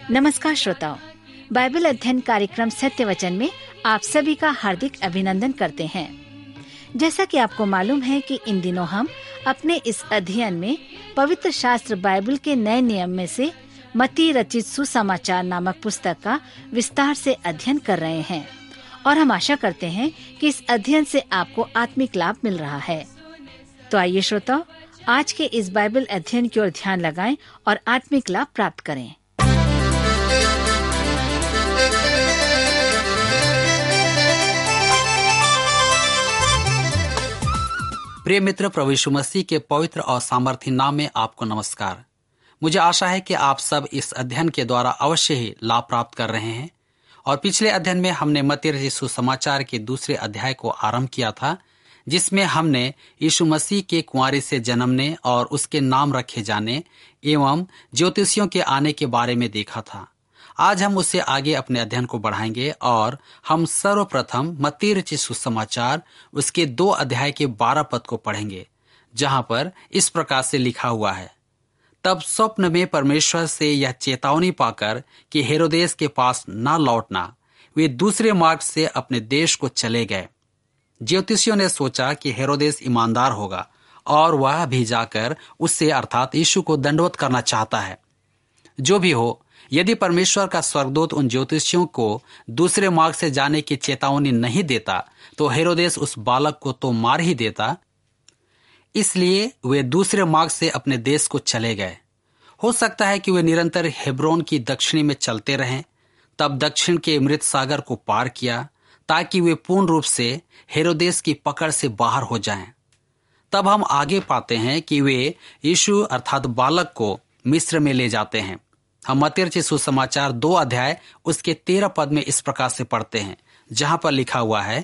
नमस्कार श्रोताओं, बाइबल अध्ययन कार्यक्रम सत्य वचन में आप सभी का हार्दिक अभिनंदन करते हैं। जैसा कि आपको मालूम है कि इन दिनों हम अपने इस अध्ययन में पवित्र शास्त्र बाइबल के नए नियम में से मत्ती रचित सुसमाचार नामक पुस्तक का विस्तार से अध्ययन कर रहे हैं और हम आशा करते हैं कि इस अध्ययन से आपको आत्मिक लाभ मिल रहा है। तो आइए श्रोताओ, आज के इस बाइबल अध्ययन की ओर ध्यान लगाएं और आत्मिक लाभ प्राप्त करें। प्रिय मित्र, प्रभु यीशु मसीह के पवित्र और सामर्थी नाम में आपको नमस्कार। मुझे आशा है कि आप सब इस अध्ययन के द्वारा अवश्य ही लाभ प्राप्त कर रहे हैं। और पिछले अध्ययन में हमने मत्ती रचित सुसमाचार के दूसरे अध्याय को आरंभ किया था, जिसमें हमने यीशु मसीह के कुंवारी से जन्मने और उसके नाम रखे जाने एवं ज्योतिषियों के आने के बारे में देखा था। आज हम उससे आगे अपने अध्ययन को बढ़ाएंगे और हम सर्वप्रथम मत्ती रचित सुसमाचार उसके 2 अध्याय के 12 पद को पढ़ेंगे, जहां पर इस प्रकार से लिखा हुआ है। तब स्वप्न में परमेश्वर से यह चेतावनी पाकर कि हेरोदेस के पास न लौटना, वे दूसरे मार्ग से अपने देश को चले गए। ज्योतिषियों ने सोचा कि हेरोदेस ईमानदार होगा और वह भी जाकर उससे अर्थात यीशु को दंडवत करना चाहता है। जो भी हो, यदि परमेश्वर का स्वर्गदूत उन ज्योतिषियों को दूसरे मार्ग से जाने की चेतावनी नहीं देता तो हेरोदेस उस बालक को तो मार ही देता। इसलिए वे दूसरे मार्ग से अपने देश को चले गए। हो सकता है कि वे निरंतर हेब्रोन की दक्षिणी में चलते रहें, तब दक्षिण के मृत सागर को पार किया ताकि वे पूर्ण रूप से हेरोदेस की पकड़ से बाहर हो जाएं। तब हम आगे पाते हैं कि वे यीशु अर्थात बालक को मिस्र में ले जाते हैं। हम मत्ती रचित सुसमाचार 2 अध्याय उसके 13 पद में इस प्रकार से पढ़ते हैं, जहां पर लिखा हुआ है,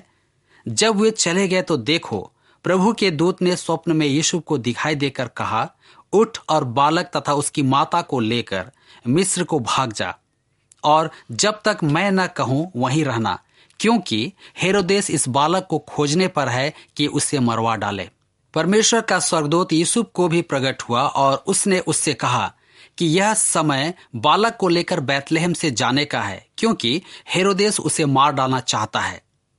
जब वे चले गए तो देखो, प्रभु के दूत ने स्वप्न में यीशु को दिखाई देकर कहा, उठ और बालक तथा उसकी माता को लेकर मिस्र को भाग जा, और जब तक मैं न कहूं वहीं रहना, क्योंकि हेरोदेस इस बालक को खोजने पर है कि उसे मरवा डाले। परमेश्वर का स्वर्गदूत यूसुफ को भी प्रकट हुआ और उसने उससे कहा कि यह समय बालक को लेकर बैतलहम से जाने का है, क्योंकि हेरोदेस उसे मार डालना चाहता है।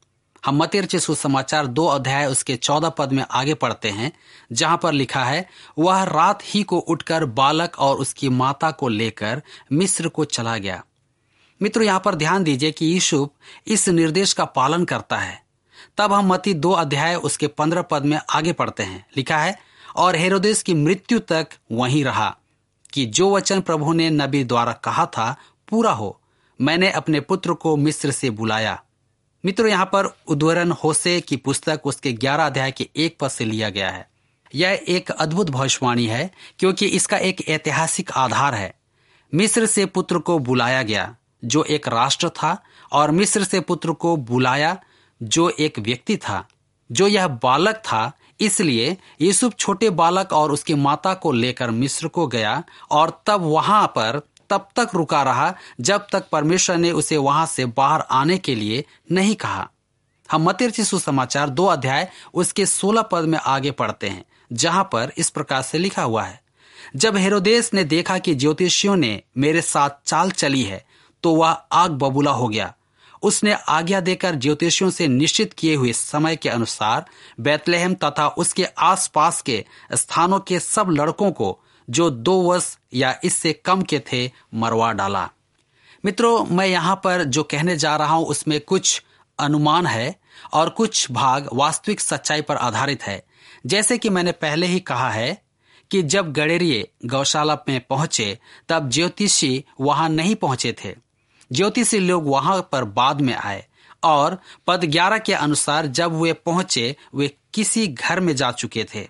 हम मत्ती रचित सुसमाचार 2 अध्याय उसके 14 पद में आगे पढ़ते हैं, जहां पर लिखा है, वह रात ही को उठकर बालक और उसकी माता को लेकर मिस्र को चला गया। मित्रों, यहां पर ध्यान दीजिए कि यीशु इस निर्देश का पालन करता है। तब हम मत्ती 2 अध्याय उसके 15 पद में आगे पढ़ते हैं, लिखा है, और हेरोदेस की मृत्यु तक वहीं रहा कि जो वचन प्रभु ने नबी द्वारा कहा था पूरा हो, मैंने अपने पुत्र को मिस्र से बुलाया। मित्रों, यहाँ पर उद्धरण होशे की पुस्तक उसके 11 अध्याय के 1 पद से लिया गया है। यह एक अद्भुत भविष्यवाणी है, क्योंकि इसका एक ऐतिहासिक आधार है। मिस्र से पुत्र को बुलाया गया, जो एक राष्ट्र था, और मिस्र से पुत्र को बुलाया, जो एक व्यक्ति था, जो यह बालक था। इसलिए यूसुफ छोटे बालक और उसकी माता को लेकर मिस्र को गया और तब वहां पर तब तक रुका रहा जब तक परमेश्वर ने उसे वहां से बाहर आने के लिए नहीं कहा। हम मत्ती रचित सुसमाचार 2 अध्याय उसके 16 पद में आगे पढ़ते हैं, जहां पर इस प्रकार से लिखा हुआ है, जब हेरोदेस ने देखा कि ज्योतिषियों ने मेरे साथ चाल चली है तो वह आग बबूला हो गया। उसने आज्ञा देकर ज्योतिषियों से निश्चित किए हुए समय के अनुसार बैतलहम तथा उसके आसपास के स्थानों के सब लड़कों को जो 2 वर्ष या इससे कम के थे मरवा डाला। मित्रों, मैं यहाँ पर जो कहने जा रहा हूँ उसमें कुछ अनुमान है और कुछ भाग वास्तविक सच्चाई पर आधारित है। जैसे कि मैंने पहले ही कहा है कि जब गडेरिये गौशाला में पहुंचे तब ज्योतिषी वहां नहीं पहुंचे थे। ज्योतिषी लोग वहां पर बाद में आए और पद 11 के अनुसार जब वे पहुंचे वे किसी घर में जा चुके थे।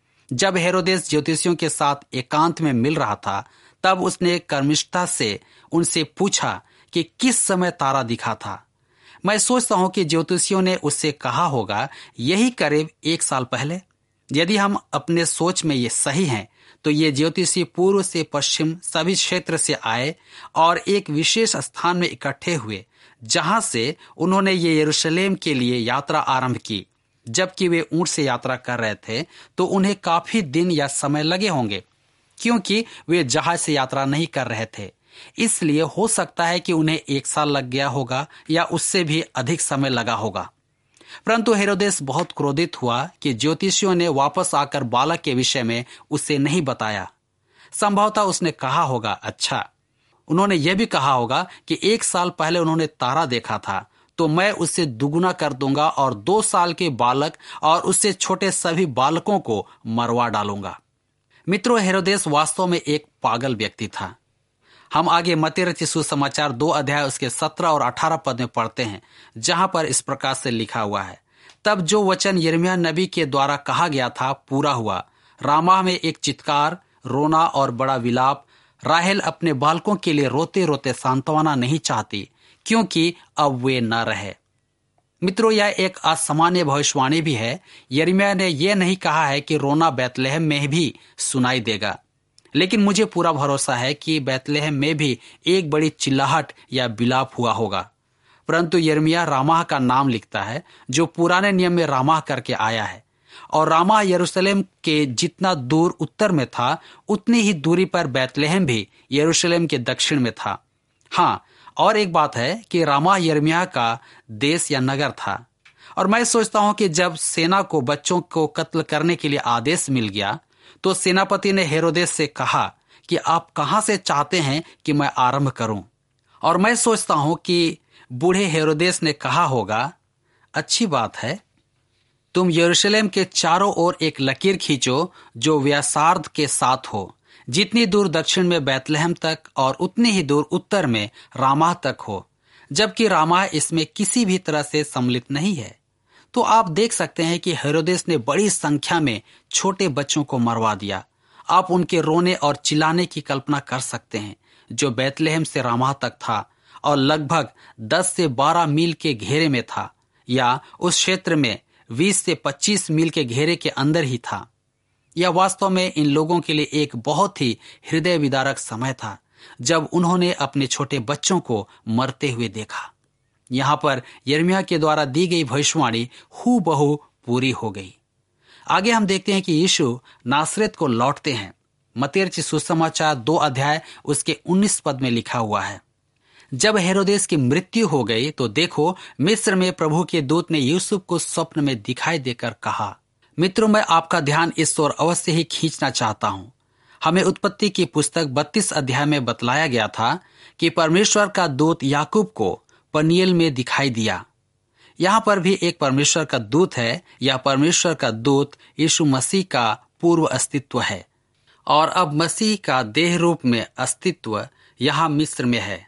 जब हेरोदेस ज्योतिषियों के साथ एकांत में मिल रहा था तब उसने कर्मनिष्ठता से उनसे पूछा कि किस समय तारा दिखा था। मैं सोचता हूं कि ज्योतिषियों ने उससे कहा होगा यही करीब 1 साल पहले। यदि हम अपने सोच में ये सही हैं तो ये ज्योतिषी पूर्व से पश्चिम सभी क्षेत्र से आए और एक विशेष स्थान में इकट्ठे हुए, जहां से उन्होंने ये यरूशलेम के लिए यात्रा आरंभ की। जबकि वे ऊंट से यात्रा कर रहे थे तो उन्हें काफी दिन या समय लगे होंगे, क्योंकि वे जहाज से यात्रा नहीं कर रहे थे। इसलिए हो सकता है कि उन्हें 1 साल लग गया होगा या उससे भी अधिक समय लगा होगा। परंतु हेरोदेस बहुत क्रोधित हुआ कि ज्योतिषियों ने वापस आकर बालक के विषय में उसे नहीं बताया। संभवतः उसने कहा होगा, अच्छा, उन्होंने यह भी कहा होगा कि 1 साल पहले उन्होंने तारा देखा था, तो मैं उससे दुगुना कर दूंगा और 2 साल के बालक और उससे छोटे सभी बालकों को मरवा डालूंगा। मित्रों, हेरोदेस वास्तव में एक पागल व्यक्ति था। हम आगे मत्ती रचित सुसमाचार 2 अध्याय उसके 17 और 18 पद में पढ़ते हैं, जहां पर इस प्रकार से लिखा हुआ है, तब जो वचन यिर्मयाह नबी के द्वारा कहा गया था पूरा हुआ। रामाह में एक चित्कार, रोना और बड़ा विलाप। राहेल अपने बालकों के लिए रोते रोते सांत्वना नहीं चाहती, क्योंकि अब वे न रहे। मित्रों, यह एक असामान्य भविष्यवाणी भी है। यिर्मयाह ने यह नहीं कहा है कि रोना बैतलहम में भी सुनाई देगा, लेकिन मुझे पूरा भरोसा है कि बैतलहम में भी एक बड़ी चिल्लाहट या विलाप हुआ होगा। परंतु यिर्मयाह रामाह का नाम लिखता है, जो पुराने नियम में रामाह करके आया है, और रामाह यरूशलेम के जितना दूर उत्तर में था, उतनी ही दूरी पर बैतलहम भी यरूशलेम के दक्षिण में था। हाँ, और एक बात है कि रामाह यिर्मयाह का देश या नगर था। और मैं सोचता हूं कि जब सेना को बच्चों को कत्ल करने के लिए आदेश मिल गया, तो सेनापति ने हेरोदेस से कहा कि आप कहां से चाहते हैं कि मैं आरंभ करूं। और मैं सोचता हूं कि बूढ़े हेरोदेस ने कहा होगा, अच्छी बात है, तुम यरूशलेम के चारों ओर एक लकीर खींचो जो व्यासार्ध के साथ हो, जितनी दूर दक्षिण में बैतलहम तक और उतनी ही दूर उत्तर में रामाह तक हो, जबकि रामाह इसमें किसी भी तरह से सम्मिलित नहीं है। तो आप देख सकते हैं कि हेरोदेस ने बड़ी संख्या में छोटे बच्चों को मरवा दिया। आप उनके रोने और चिल्लाने की कल्पना कर सकते हैं, जो बैतलहम से रामाह तक था और लगभग 10 से 12 मील के घेरे में था, या उस क्षेत्र में 20 से 25 मील के घेरे के अंदर ही था। यह वास्तव में इन लोगों के लिए एक बहुत ही हृदय विदारक समय था, जब उन्होंने अपने छोटे बच्चों को मरते हुए देखा। यहाँ पर यिर्मयाह के द्वारा दी गई भविष्यवाणी हूबहू पूरी हो गई। आगे हम देखते हैं कि यीशु नासरेत को लौटते हैं। मत्ती रचित सुसमाचार 2 अध्याय उसके 19 पद में लिखा हुआ है, जब हेरोदेस की मृत्यु हो गई तो देखो, मिस्र में प्रभु के दूत ने यूसुफ को स्वप्न में दिखाई देकर कहा। मित्रों, मैं आपका ध्यान इस ओर अवश्य ही खींचना चाहता हूं। हमें उत्पत्ति की पुस्तक 32 अध्याय में बतलाया गया था कि परमेश्वर का दूत याकूब को पनिएल में दिखाई दिया। यहाँ पर भी एक परमेश्वर का दूत है। यह परमेश्वर का दूत यीशु मसीह का पूर्व अस्तित्व है, और अब मसीह का देह रूप में अस्तित्व यहाँ मिस्र में है।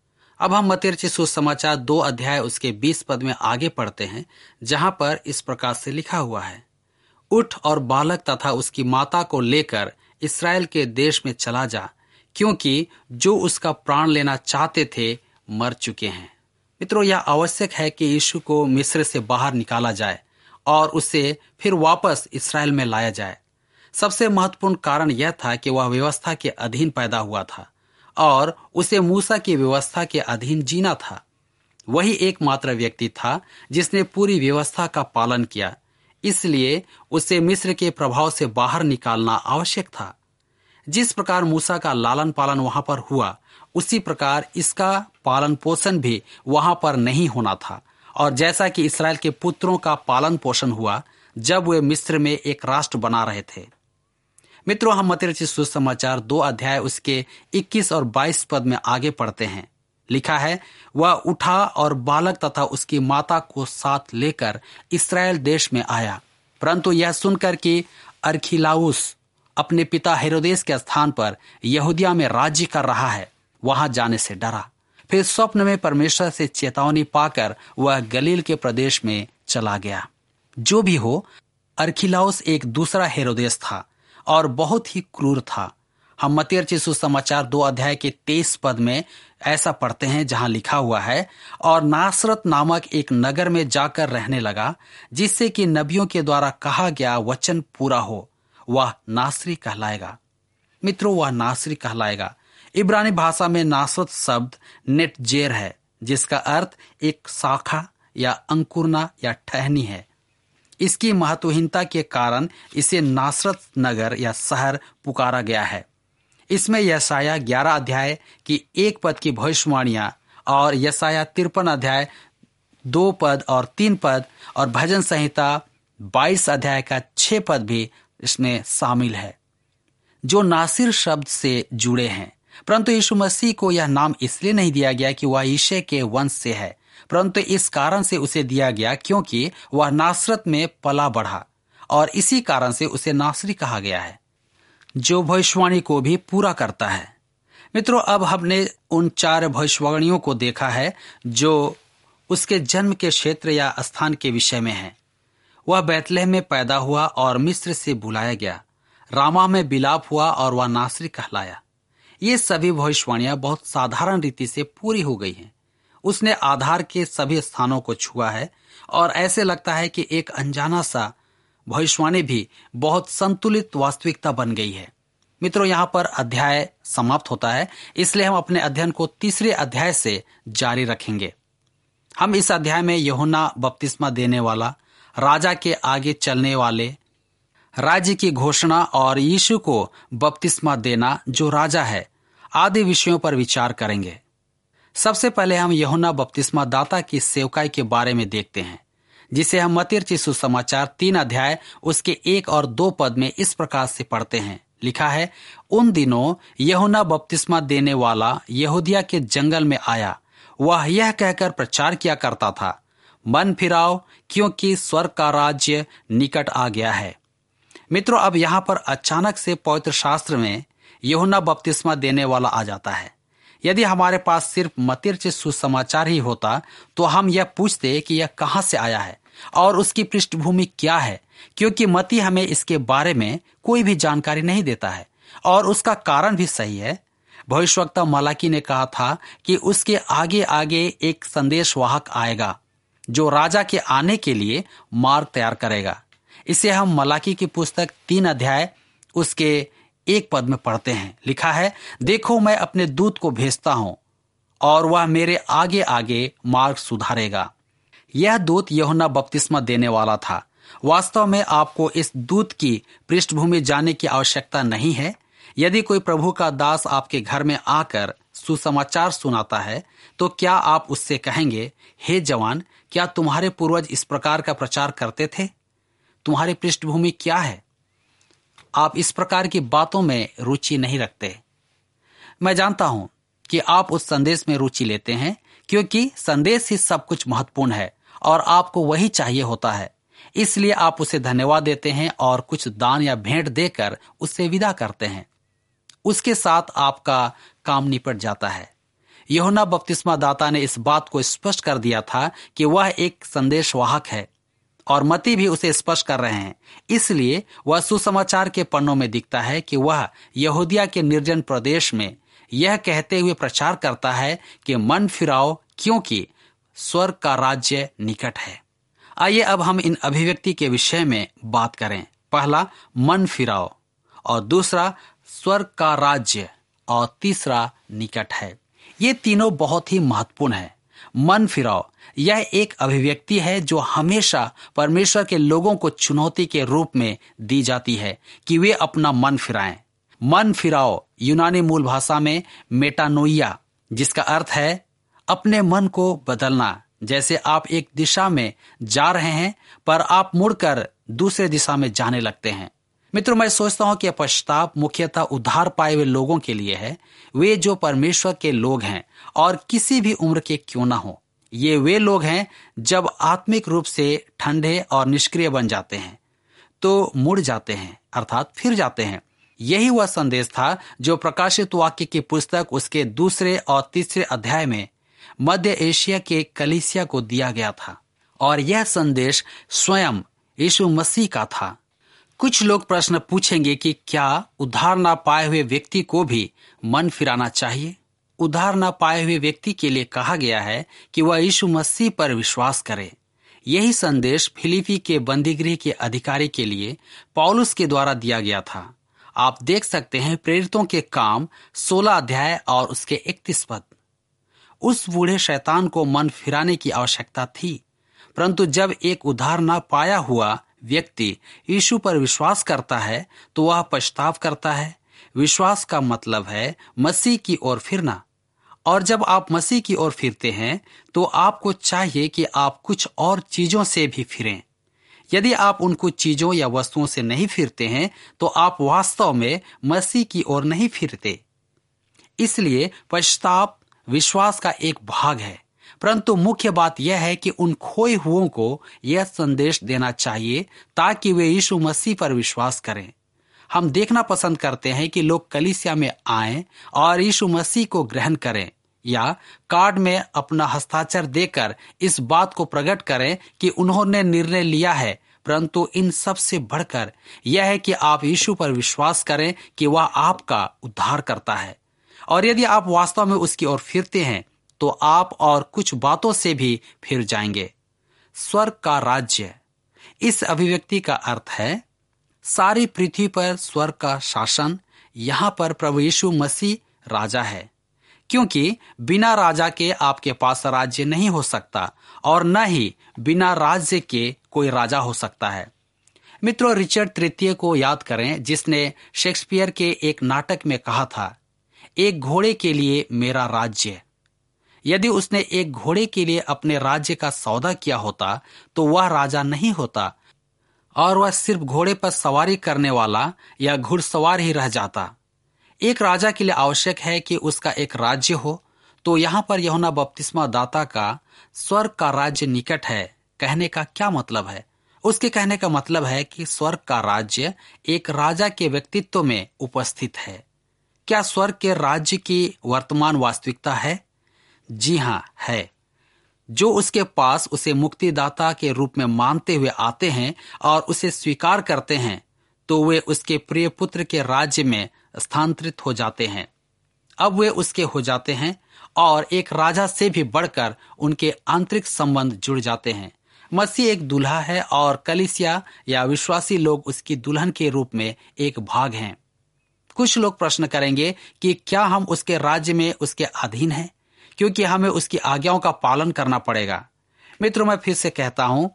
अब हम मत्ती रचित सुसमाचार 2 अध्याय उसके 20 पद में आगे पढ़ते हैं, जहाँ पर इस प्रकार से लिखा हुआ है, उठ और बालक तथा उसकी माता को लेकर इस्राएल के देश में चला जा, क्योंकि जो उसका प्राण लेना चाहते थे मर चुके हैं। मित्रों, यह आवश्यक है कि यीशु को मिस्र से बाहर निकाला जाए और उसे फिर वापस इस्राएल में लाया जाए। सबसे महत्वपूर्ण कारण यह था कि वह व्यवस्था के अधीन पैदा हुआ था और उसे मूसा की व्यवस्था के अधीन जीना था। वही एकमात्र व्यक्ति था जिसने पूरी व्यवस्था का पालन किया, इसलिए उसे मिस्र के प्रभाव से बाहर निकालना आवश्यक था। जिस प्रकार मूसा का लालन पालन वहां पर हुआ, उसी प्रकार इसका पालन पोषण भी वहां पर नहीं होना था। और जैसा कि इस्राएल के पुत्रों का पालन पोषण हुआ जब वे मिस्र में एक राष्ट्र बना रहे थे। मित्रों, हम मत्ती रचित सुसमाचार 2 अध्याय उसके 21 और 22 पद में आगे पढ़ते हैं। लिखा है, वह उठा और बालक तथा उसकी माता को साथ लेकर इस्राएल देश में आया, परंतु यह सुनकर कि अरखिलाउस अपने पिता हेरोदेस के स्थान पर यहूदिया में राज्य कर रहा है, वहां जाने से डरा। फिर स्वप्न में परमेश्वर से चेतावनी पाकर वह गलील के प्रदेश में चला गया। जो भी हो, अरखिलाउस एक दूसरा हेरोदेस था और बहुत ही क्रूर था। हम मत्ती रचित सुसमाचार 2 अध्याय के 23 पद में ऐसा पढ़ते हैं, जहां लिखा हुआ है, और नासरत नामक एक नगर में जाकर रहने लगा, जिससे कि नबियों के द्वारा कहा गया वचन पूरा हो, वह नासरी कहलाएगा। मित्रों, वह नासरी कहलाएगा। इब्रानी भाषा में नासरत शब्द नेटजेर है, जिसका अर्थ एक शाखा या अंकुरना या टहनी है। इसकी महत्वहीनता के कारण इसे नासरत नगर या शहर पुकारा गया है। इसमें यशाया 11 अध्याय की 1 पद की भविष्यवाणियां और यशाया 53 अध्याय 2 पद और 3 पद और भजन संहिता 22 अध्याय का 6 पद भी इसमें शामिल है, जो नासिर शब्द से जुड़े हैं। परंतु यीशु मसीह को यह नाम इसलिए नहीं दिया गया कि वह यिशै के वंश से है, परंतु इस कारण से उसे दिया गया क्योंकि वह नासरत में पला बढ़ा, और इसी कारण से उसे नासरी कहा गया है, जो भविष्यवाणी को भी पूरा करता है। मित्रों, अब हमने उन 4 भविष्यवाणियों को देखा है जो उसके जन्म के क्षेत्र या स्थान के विषय में है। वह बैतलहम में पैदा हुआ और मिस्र से बुलाया गया, रामा में बिलाप हुआ और वह नासरी कहलाया। ये सभी भविष्यवाणियां बहुत साधारण रीति से पूरी हो गई हैं। उसने आधार के सभी स्थानों को छुआ है और ऐसे लगता है कि एक अनजाना सा भविष्यवाणी भी बहुत संतुलित वास्तविकता बन गई है। मित्रों, यहाँ पर अध्याय समाप्त होता है, इसलिए हम अपने अध्ययन को 3 अध्याय से जारी रखेंगे। हम इस अध्याय में यूहन्ना बपतिस्मा देने वाला, राजा के आगे चलने वाले, राज्य की घोषणा और यीशु को बपतिस्मा देना जो राजा है आदि विषयों पर विचार करेंगे। सबसे पहले हम यूहन्ना बपतिस्मा दाता की सेवकाई के बारे में देखते हैं, जिसे हम मत्ती रचित सुसमाचार 3 अध्याय उसके 1 और 2 पद में इस प्रकार से पढ़ते हैं। लिखा है, उन दिनों यूहन्ना बपतिस्मा देने वाला यहूदिया के जंगल में आया। वह यह कहकर प्रचार किया करता था, मन फिराओ क्योंकि स्वर्ग का राज्य निकट आ गया है। मित्रों, अब यहाँ पर अचानक से पवित्र शास्त्र में यूहन्ना बपतिस्मा देने वाला आ जाता है। यदि हमारे पास सिर्फ मत्ती रचित सुसमाचार ही होता तो हम यह पूछते कि यह कहाँ से आया है और उसकी पृष्ठभूमि क्या है, क्योंकि मत्ती हमें इसके बारे में कोई भी जानकारी नहीं देता है, और उसका कारण भी सही है। भविष्यवक्ता मलाकी ने कहा था कि उसके आगे आगे एक संदेशवाहक आएगा जो राजा के आने के लिए मार्ग तैयार करेगा। इसे हम मलाकी की पुस्तक 3 अध्याय उसके 1 पद में पढ़ते हैं। लिखा है, देखो मैं अपने दूत को भेजता हूं और वह मेरे आगे आगे मार्ग सुधारेगा। यह दूत यूहन्ना बपतिस्मा देने वाला था। वास्तव में आपको इस दूत की पृष्ठभूमि जानने की आवश्यकता नहीं है। यदि कोई प्रभु का दास आपके घर में आकर सुसमाचार सुनाता है तो क्या आप उससे कहेंगे, हे जवान, क्या तुम्हारे पूर्वज इस प्रकार का प्रचार करते थे? तुम्हारी पृष्ठभूमि क्या है? आप इस प्रकार की बातों में रुचि नहीं रखते। मैं जानता हूं कि आप उस संदेश में रुचि लेते हैं, क्योंकि संदेश ही सब कुछ महत्वपूर्ण है और आपको वही चाहिए होता है। इसलिए आप उसे धन्यवाद देते हैं और कुछ दान या भेंट देकर उससे विदा करते हैं। उसके साथ आपका काम निपट जाता है। यूहन्ना बपतिस्मा दाता ने इस बात को स्पष्ट कर दिया था कि वह एक संदेशवाहक है, और मत्ती भी उसे स्पष्ट कर रहे हैं। इसलिए वह सुसमाचार के पन्नों में दिखता है कि वह यहूदिया के निर्जन प्रदेश में यह कहते हुए प्रचार करता है कि मन फिराओ क्योंकि स्वर्ग का राज्य निकट है। आइए अब हम इन अभिव्यक्ति के विषय में बात करें। पहला, मन फिराओ, और दूसरा स्वर्ग का राज्य, और तीसरा निकट है। ये तीनों बहुत ही महत्वपूर्ण है। मन फिराओ यह एक अभिव्यक्ति है जो हमेशा परमेश्वर के लोगों को चुनौती के रूप में दी जाती है कि वे अपना मन फिराएं। मन फिराओ यूनानी मूल भाषा में मेटानोइया, जिसका अर्थ है अपने मन को बदलना। जैसे आप एक दिशा में जा रहे हैं पर आप मुड़कर दूसरे दिशा में जाने लगते हैं। मित्रों, मैं सोचता हूं कि पश्चाताप मुख्यतः उद्धार पाए हुए लोगों के लिए है, वे जो परमेश्वर के लोग हैं और किसी भी उम्र के क्यों ना हो। ये वे लोग हैं जब आत्मिक रूप से ठंडे और निष्क्रिय बन जाते हैं तो मुड़ जाते हैं, अर्थात फिर जाते हैं। यही वह संदेश था जो प्रकाशित वाक्य की पुस्तक उसके 2 और 3 अध्याय में मध्य एशिया के कलीसिया को दिया गया था, और यह संदेश स्वयं यीशु मसीह का था। कुछ लोग प्रश्न पूछेंगे कि क्या उद्धार ना पाए हुए व्यक्ति को भी मन फिराना चाहिए? उद्धार ना पाए हुए व्यक्ति के लिए कहा गया है कि वह यीशु मसीह पर विश्वास करे। यही संदेश फिलिपी के बंदीगृह के अधिकारी के लिए पौलुस के द्वारा दिया गया था। आप देख सकते हैं प्रेरितों के काम 16 अध्याय और उसके 31 पद। उस बूढ़े शैतान को मन फिराने की आवश्यकता थी, परंतु जब एक उद्धार ना पाया हुआ व्यक्ति यीशु पर विश्वास करता है तो वह पछतावा करता है, विश्वास का मतलब है मसीह की ओर फिरना। और जब आप मसीह की ओर फिरते हैं तो आपको चाहिए कि आप कुछ और चीजों से भी फिरें। यदि आप उन कुछ चीजों या वस्तुओं से नहीं फिरते हैं तो आप वास्तव में मसीह की ओर नहीं फिरते। इसलिए पश्चाताप विश्वास का एक भाग है, परंतु मुख्य बात यह है कि उन खोए हुओं को यह संदेश देना चाहिए ताकि वे यीशु मसीह पर विश्वास करें। हम देखना पसंद करते हैं कि लोग कलीसिया में आएं और यीशु मसीह को ग्रहण करें या कार्ड में अपना हस्ताक्षर देकर इस बात को प्रकट करें कि उन्होंने निर्णय लिया है, परंतु इन सब से बढ़कर यह है कि आप यीशु पर विश्वास करें कि वह आपका उद्धार करता है। और यदि आप वास्तव में उसकी ओर फिरते हैं तो आप और कुछ बातों से भी फिर जाएंगे। स्वर्ग का राज्य, इस अभिव्यक्ति का अर्थ है सारी पृथ्वी पर स्वर्ग का शासन। यहाँ पर प्रभु यीशु मसीह राजा है, क्योंकि बिना राजा के आपके पास राज्य नहीं हो सकता और न ही बिना राज्य के कोई राजा हो सकता है। मित्रों, रिचर्ड तृतीय को याद करें जिसने शेक्सपियर के एक नाटक में कहा था, एक घोड़े के लिए मेरा राज्य। यदि उसने एक घोड़े के लिए अपने राज्य का सौदा किया होता तो वह राजा नहीं होता और वह सिर्फ घोड़े पर सवारी करने वाला या घुड़सवार ही रह जाता। एक राजा के लिए आवश्यक है कि उसका एक राज्य हो। तो यहाँ पर यूहन्ना बपतिस्मा दाता का स्वर्ग का राज्य निकट है कहने का क्या मतलब है? उसके कहने का मतलब है कि स्वर्ग का राज्य एक राजा के व्यक्तित्व में उपस्थित है। क्या स्वर्ग के राज्य की वर्तमान वास्तविकता है? जी हाँ, है। जो उसके पास उसे मुक्तिदाता के रूप में मानते हुए आते हैं और उसे स्वीकार करते हैं तो वे उसके प्रिय पुत्र के राज्य में स्थानांतरित हो जाते हैं। अब वे उसके हो जाते हैं और एक राजा से भी बढ़कर उनके आंतरिक संबंध जुड़ जाते हैं। मसीह एक दूल्हा है और कलीसिया या विश्वासी लोग उसकी दुल्हन के रूप में एक भाग हैं। कुछ लोग प्रश्न करेंगे कि क्या हम उसके राज्य में उसके अधीन हैं, क्योंकि हमें उसकी आज्ञाओं का पालन करना पड़ेगा। मित्रों, मैं फिर से कहता हूं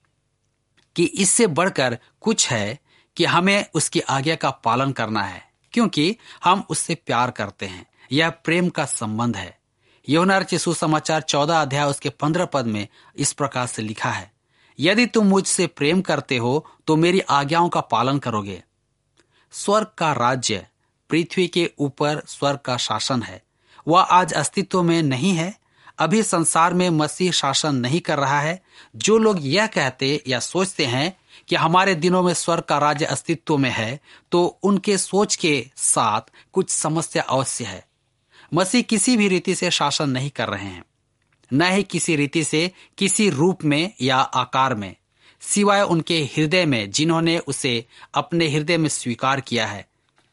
कि इससे बढ़कर कुछ है कि हमें उसकी आज्ञा का पालन करना है, क्योंकि हम उससे प्यार करते हैं। यह प्रेम का संबंध है। यूहन्ना रचित सुसमाचार 14 अध्याय उसके 15 पद में इस प्रकार से लिखा है, यदि तुम मुझसे प्रेम करते हो तो मेरी आज्ञाओं का पालन करोगे। स्वर्ग का राज्य पृथ्वी के ऊपर स्वर्ग का शासन है। वह आज अस्तित्व में नहीं है। अभी संसार में मसीह शासन नहीं कर रहा है। जो लोग यह कहते या सोचते हैं कि हमारे दिनों में स्वर्ग का राज्य अस्तित्व में है, तो उनके सोच के साथ कुछ समस्या अवश्य है। मसीह किसी भी रीति से शासन नहीं कर रहे हैं, न ही किसी रीति से, किसी रूप में या आकार में, सिवाय उनके हृदय में जिन्होंने उसे अपने हृदय में स्वीकार किया है।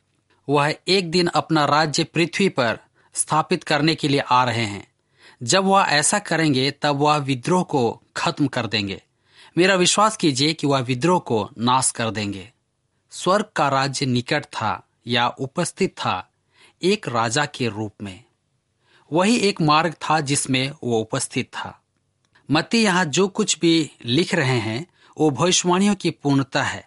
वह एक दिन अपना राज्य पृथ्वी पर स्थापित करने के लिए आ रहे हैं। जब वह ऐसा करेंगे तब वह विद्रोह को खत्म कर देंगे। मेरा विश्वास कीजिए कि वह विद्रोह को नाश कर देंगे। स्वर्ग का राज्य निकट था या उपस्थित था एक राजा के रूप में। वही एक मार्ग था जिसमें वो उपस्थित था। मत्ती यहाँ जो कुछ भी लिख रहे हैं वो भविष्यवाणियों की पूर्णता है।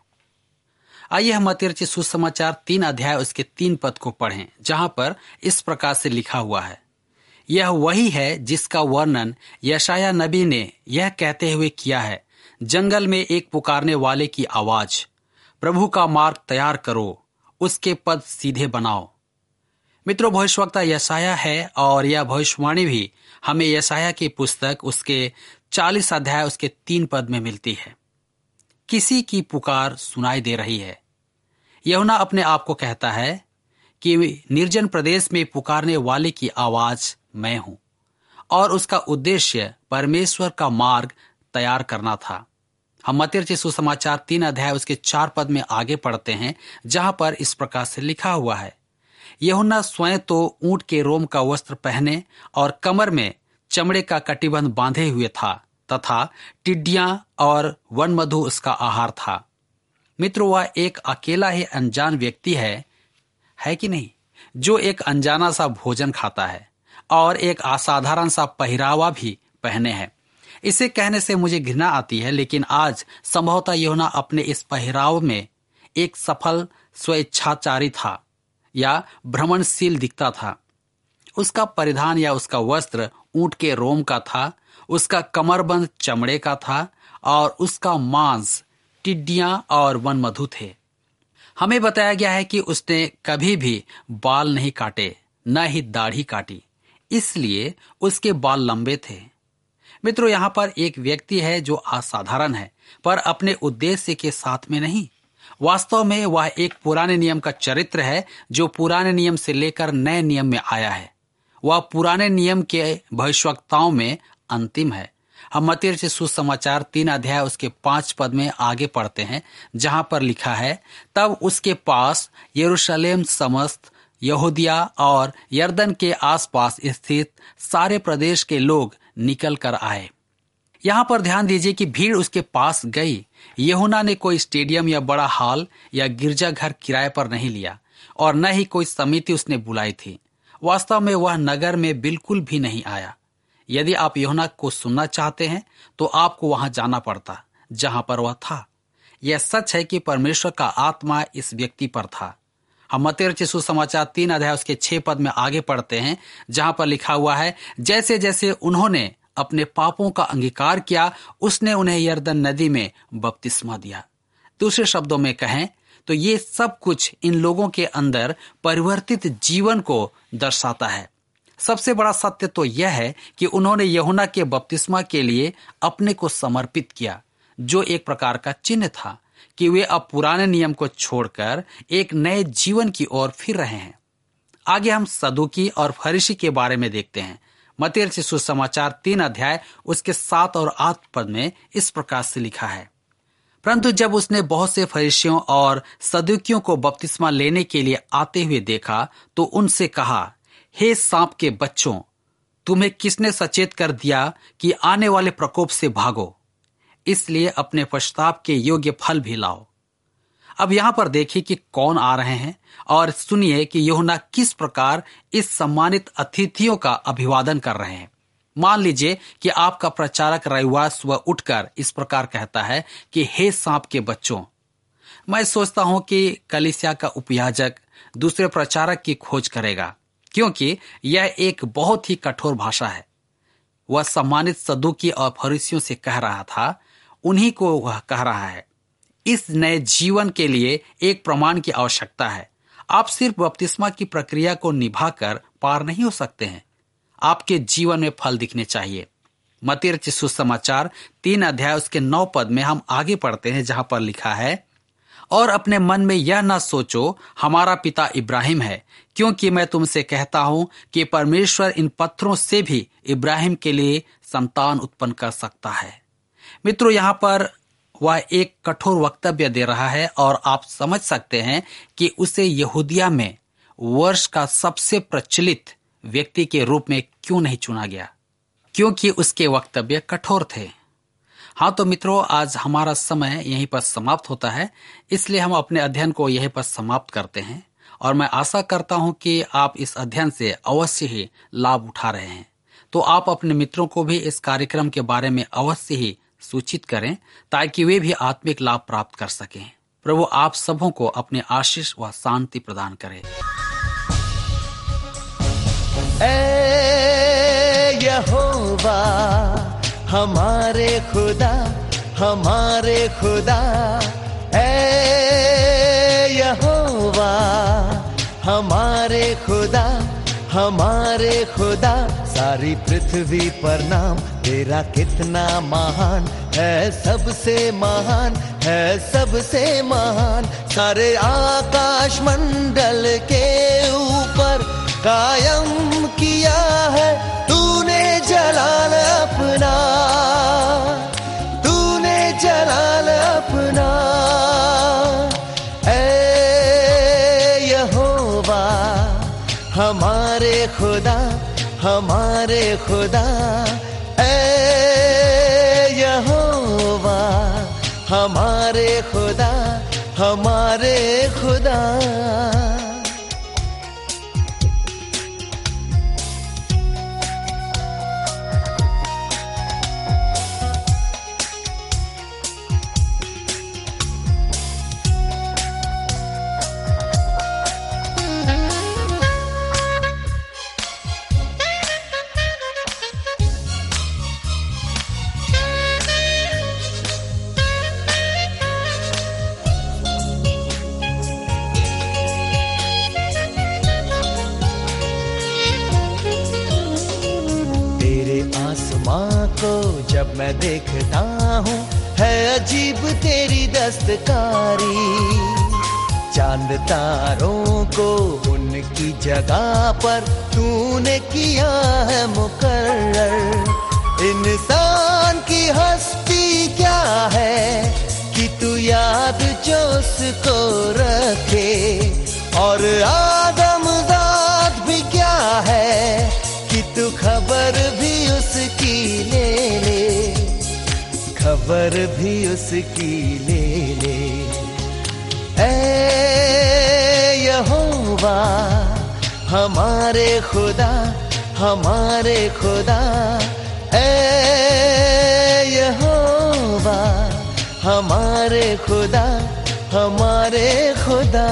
आइए हम मत्ती रचित सुसमाचार 3 अध्याय उसके 3 पद को पढ़ें, जहां पर इस प्रकार से लिखा हुआ है, यह वही है जिसका वर्णन यशाया नबी ने यह कहते हुए किया है, जंगल में एक पुकारने वाले की आवाज, प्रभु का मार्ग तैयार करो, उसके पद सीधे बनाओ। मित्रों, भविष्यवक्ता यशाया है और यह भविष्यवाणी भी हमें यशाया की पुस्तक उसके 40 अध्याय उसके 3 पद में मिलती है। किसी की पुकार सुनाई दे रही है। यूहन्ना अपने आप को कहता है कि निर्जन प्रदेश में पुकारने वाले की आवाज मैं हूं, और उसका उद्देश्य परमेश्वर का मार्ग तैयार करना था। हम मत्ती रचित सुसमाचार 3 अध्याय उसके 4 पद में आगे पढ़ते हैं, जहां पर इस प्रकार से लिखा हुआ है, यूहन्ना स्वयं तो ऊंट के रोम का वस्त्र पहने और कमर में चमड़े का कटिबंध बांधे हुए था, तथा टिड्डियां और वनमधु उसका आहार था। मित्रों, वह एक अकेला ही अनजान व्यक्ति है कि नहीं, जो एक अनजाना सा भोजन खाता है और एक असाधारण सा पहरावा भी पहने है। इसे कहने से मुझे घृणा आती है, लेकिन आज संभवतः यूहन्ना अपने इस पहराव में एक सफल स्वेच्छाचारी था। या भ्रमणशील दिखता था। उसका परिधान या उसका वस्त्र ऊंट के रोम का था, उसका कमरबंद चमड़े का था और उसका मांस टिड्डियां और वनमधु थे। हमें बताया गया है कि उसने कभी भी बाल नहीं काटे, न ही दाढ़ी काटी, इसलिए उसके बाल लंबे थे। मित्रों, यहाँ पर एक व्यक्ति है जो असाधारण है, पर अपने उद्देश्य के साथ में नहीं। वास्तव में वह एक पुराने नियम का चरित्र है जो पुराने नियम से लेकर नए नियम में आया है। वह पुराने नियम के भविष्यवक्ताओं में अंतिम है। हम मत्ती रचित सुसमाचार 3 अध्याय उसके 5 पद में आगे पढ़ते हैं, जहां पर लिखा है, तब उसके पास यरूशलेम समस्त यहूदिया और यरदन के आसपास स्थित सारे प्रदेश के लोग निकल कर आए। यहाँ पर ध्यान दीजिए कि भीड़ उसके पास गई। यूहन्ना ने कोई स्टेडियम या बड़ा हॉल या गिरजाघर किराए पर नहीं लिया और न ही कोई समिति उसने बुलाई थी। वास्तव में वह नगर में बिल्कुल भी नहीं आया। यदि आप यूहन्ना को सुनना चाहते हैं तो आपको वहां जाना पड़ता जहां पर वह था। यह सच है कि परमेश्वर का आत्मा इस व्यक्ति पर था। हम मत्ती रचित सुसमाचार 3 अध्याय उसके 6 पद में आगे पढ़ते हैं, जहां पर लिखा हुआ है, जैसे जैसे उन्होंने अपने पापों का अंगीकार किया, उसने उन्हें यरदन नदी में बपतिस्मा दिया। दूसरे शब्दों में कहें तो ये सब कुछ इन लोगों के अंदर परिवर्तित जीवन को दर्शाता है। सबसे बड़ा सत्य तो यह है कि उन्होंने यूहन्ना के बपतिस्मा के लिए अपने को समर्पित किया, जो एक प्रकार का चिन्ह था कि वे अब पुराने नियम को छोड़कर एक नए जीवन की ओर फिर रहे हैं। आगे हम सदूकी और फरीसी के बारे में देखते हैं। मत्ती रचित सुसमाचार 3 अध्याय उसके 7 और 8 पद में इस प्रकार से लिखा है, परंतु जब उसने बहुत से फरीसियों और सदूकियों को बपतिस्मा लेने के लिए आते हुए देखा तो उनसे कहा, हे सांप के बच्चों, तुम्हें किसने सचेत कर दिया कि आने वाले प्रकोप से भागो? इसलिए अपने पश्चाताप के योग्य फल भी लाओ। अब यहां पर देखिए कि कौन आ रहे हैं और सुनिए कि यूहन्ना किस प्रकार इस सम्मानित अतिथियों का अभिवादन कर रहे हैं। मान लीजिए कि आपका प्रचारक रविवार सुबह उठकर इस प्रकार कहता है कि हे सांप के बच्चों। मैं सोचता हूं कि कलीसिया का उपयाजक दूसरे प्रचारक की खोज करेगा, क्योंकि यह एक बहुत ही कठोर भाषा है। वह सम्मानित सदूकी और फरीसियों से कह रहा था, उन्हीं को वह कह रहा है। इस नए जीवन के लिए एक प्रमाण की आवश्यकता है। आप सिर्फ बपतिस्मा की प्रक्रिया को निभाकर पार नहीं हो सकते हैं। आपके जीवन में फल दिखने चाहिए। मत्ती रचित सुसमाचार 3 अध्याय उसके 9 पद में हम आगे पढ़ते हैं, जहां पर लिखा है, और अपने मन में यह न सोचो हमारा पिता इब्राहिम है, क्योंकि मैं तुमसे कहता हूं कि परमेश्वर इन पत्थरों से भी इब्राहिम के लिए संतान उत्पन्न कर सकता है। मित्रों, यहाँ पर वह एक कठोर वक्तव्य दे रहा है और आप समझ सकते हैं कि उसे यहूदिया में वर्ष का सबसे प्रचलित व्यक्ति के रूप में क्यों नहीं चुना गया, क्योंकि उसके वक्तव्य कठोर थे। हाँ तो मित्रों, आज हमारा समय यहीं पर समाप्त होता है, इसलिए हम अपने अध्ययन को यहीं पर समाप्त करते हैं और मैं आशा करता हूं कि आप इस अध्ययन से अवश्य ही लाभ उठा रहे हैं। तो आप अपने मित्रों को भी इस कार्यक्रम के बारे में अवश्य ही सूचित करें, ताकि वे भी आत्मिक लाभ प्राप्त कर सकें। प्रभु आप सबों को अपने आशीष व शांति प्रदान करे। ऐ यहोवा हमारे खुदा, हमारे खुदा, ऐ यहोवा हमारे खुदा, हमारे खुदा। सारी पृथ्वी पर नाम तेरा कितना महान है, सबसे महान है, सबसे महान। सारे आकाश मंडल के ऊपर कायम किया है तूने जलाल अपना, तूने जलाल अपना। ऐ यहोवा हमारे खुदा, हमारे खुदा, ऐ यहोवा हमारे खुदा, हमारे खुदा। आसमां को जब मैं देखता हूँ, है अजीब तेरी दस्तकारी। चांद तारों को उनकी जगह पर तूने किया है मुकर्रर। इंसान की हस्ती क्या है कि तू याद जो उसको रखे, और आदमजात भी क्या है कि तू खबर भी उसकी ले ले, खबर भी उसकी ले ले। ऐ यहोवा हमारे खुदा, हमारे खुदा, ऐ यहोवा हमारे खुदा, हमारे खुदा।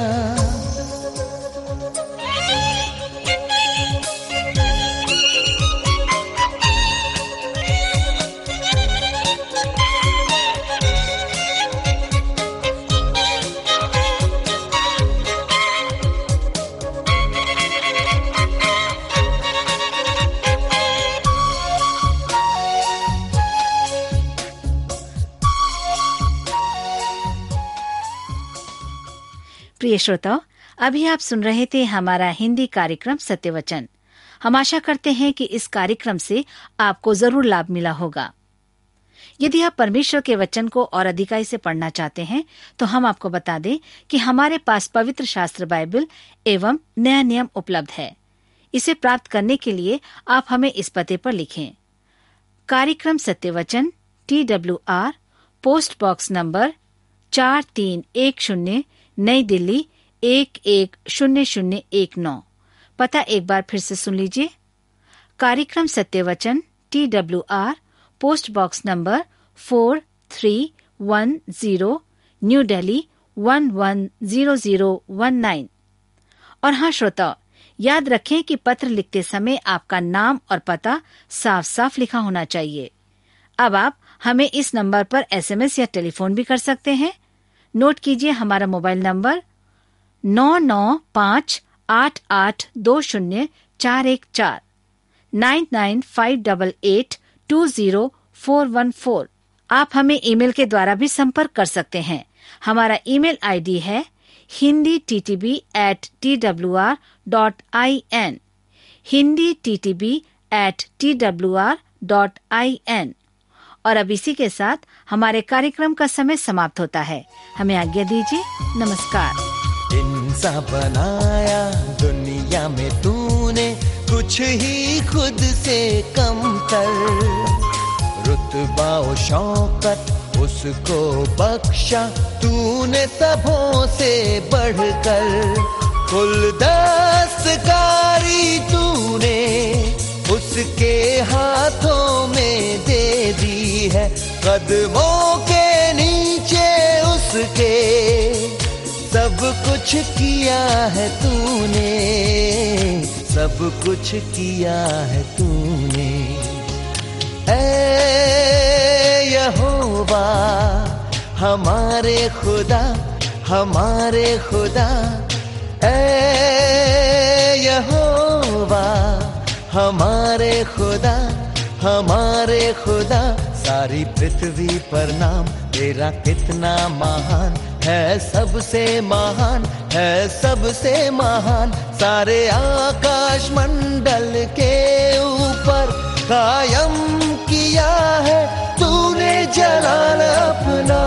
प्रिय श्रोताओ, अभी आप सुन रहे थे हमारा हिंदी कार्यक्रम सत्यवचन। हम आशा करते हैं कि इस कार्यक्रम से आपको जरूर लाभ मिला होगा। यदि आप परमेश्वर के वचन को और अधिकाई से पढ़ना चाहते हैं तो हम आपको बता दें कि हमारे पास पवित्र शास्त्र बाइबल एवं नया नियम उपलब्ध है। इसे प्राप्त करने के लिए आप हमें इस पते पर लिखें। कार्यक्रम Satyavachan, TWR, post box number 4310, Nai Delhi 110019। पता एक बार फिर से सुन लीजिए। कार्यक्रम Satyavachan, TWR, post box number 4310, new Delhi 110019। और हाँ श्रोताओ, याद रखें कि पत्र लिखते समय आपका नाम और पता साफ साफ लिखा होना चाहिए। अब आप हमें इस नंबर पर SMS या टेलीफोन भी कर सकते हैं। नोट कीजिए हमारा मोबाइल नंबर 9958820414, 9958820414। आप हमें ईमेल के द्वारा भी संपर्क कर सकते हैं। हमारा ईमेल ID है hindi@twr.in, hindi@twr.in। और अब इसी के साथ हमारे कार्यक्रम का समय समाप्त होता है। हमें आज्ञा दीजिए। नमस्कार। इंसान बनाया दुनिया में तूने, कुछ ही खुद से कम कर। रुतबा और शौकत उसको बख्शा तूने सबों से बढ़कर। कुल दस्तकारी तूने उसके हाथों में दे दी है, कदमों के नीचे उसके सब कुछ किया है तूने, सब कुछ किया है तूने। ऐ यहोवा हमारे खुदा, हमारे खुदा, ऐ यहोवा हमारे खुदा, हमारे खुदा। सारी पृथ्वी पर नाम तेरा कितना महान है, सबसे महान है, सबसे महान। सारे आकाश मंडल के ऊपर कायम किया है तूने जलाल अपना,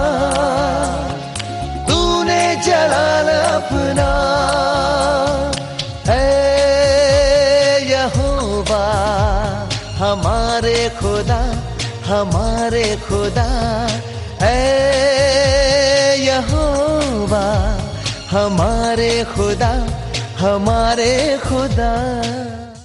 तूने जलाल अपना। है यहोवा हमारे खुदा, हमारे खुदा, है यहोवा हमारे खुदा, हमारे खुदा।